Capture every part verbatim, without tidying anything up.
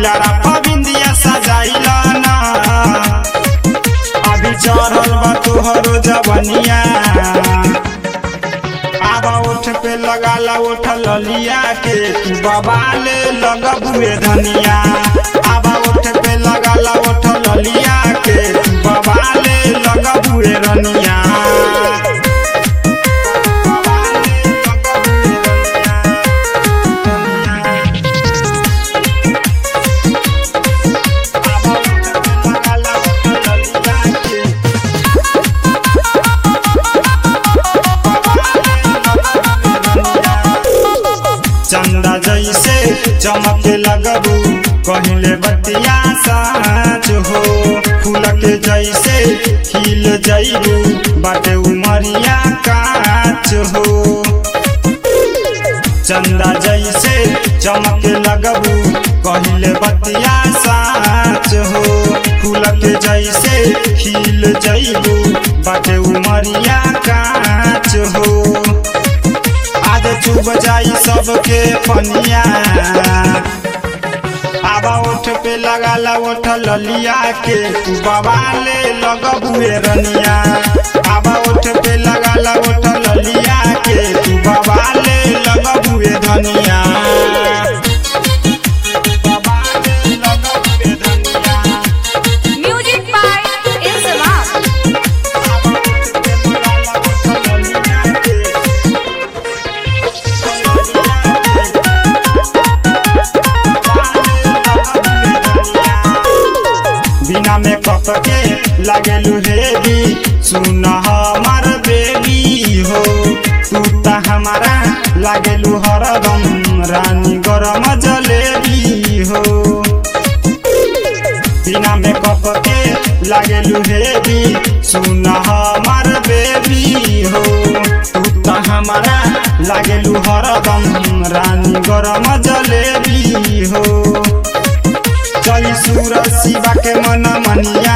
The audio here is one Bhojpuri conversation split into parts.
लीलारा पबिंदिया सजाइला ना अभी चढ़ल बा तोहरो जवनिया आबा ओठ पे लगाला ओठ ललिया के तू बबाले लगबुए धनिया आबा ओठ पे लगाला ओठ ललिया के तू बबाले लगबुए रनिया चंदा जैसे चमके लगबू कहले बतिया साँच हो फूल के जैसे खिल जैबू बाटे उमरिया काच हो चंदा जैसे चमके लगबू कहले बतिया साँच हो फूल के जैसे खिल जैबू बाटे उमरिया काच हो आज चुब जाई सबके पनिया आबा ओठ पे लगाला ओठ ललिया के तू बबाले लगबुए रनिया आबा ओठ पे लगाला ओठ ललिया के तू बबाले लगबुए धनिया बबाले लगबुए धनिया म्यूजिक बाय इंसलाम बिना मेकअप के लागेलू हेवी सुन हमार बेबी हो तू ता हमारा लागेलू हरदम रानी गरम जलेबी हो बिना मेकअप के लागेलू हेवी सुन हमार बेबी हो तू ता हमारा लागेलू हरदम रानी गरम जलेबी हो चली सूरज शिवा के मन मनिया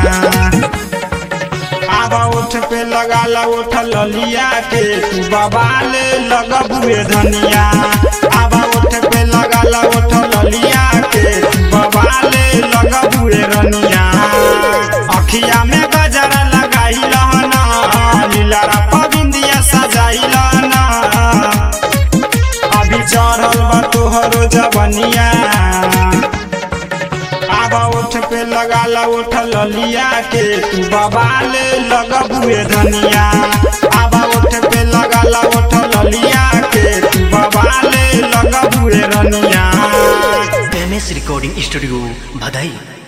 आबा ओठ पे लगाला ओठ ललिया के तू बबाले लगबुए धनिया आबा ओठ पे लगाला ओठ ललिया के तू बबाले लगबुए रनिया अखिया में गजरा लगाइला ना लीलारा पबिंदिया सजाइला ना अभी चढ़ल बा तोहरो जवनिया आबा ओठ पे लगाला ओठ ललिया के तू बबाले लगबुए धनिया आबा ओठ पे लगाला ओठ ललिया के तू बबाले लगबुए रनिया M S recording studio Bhadai.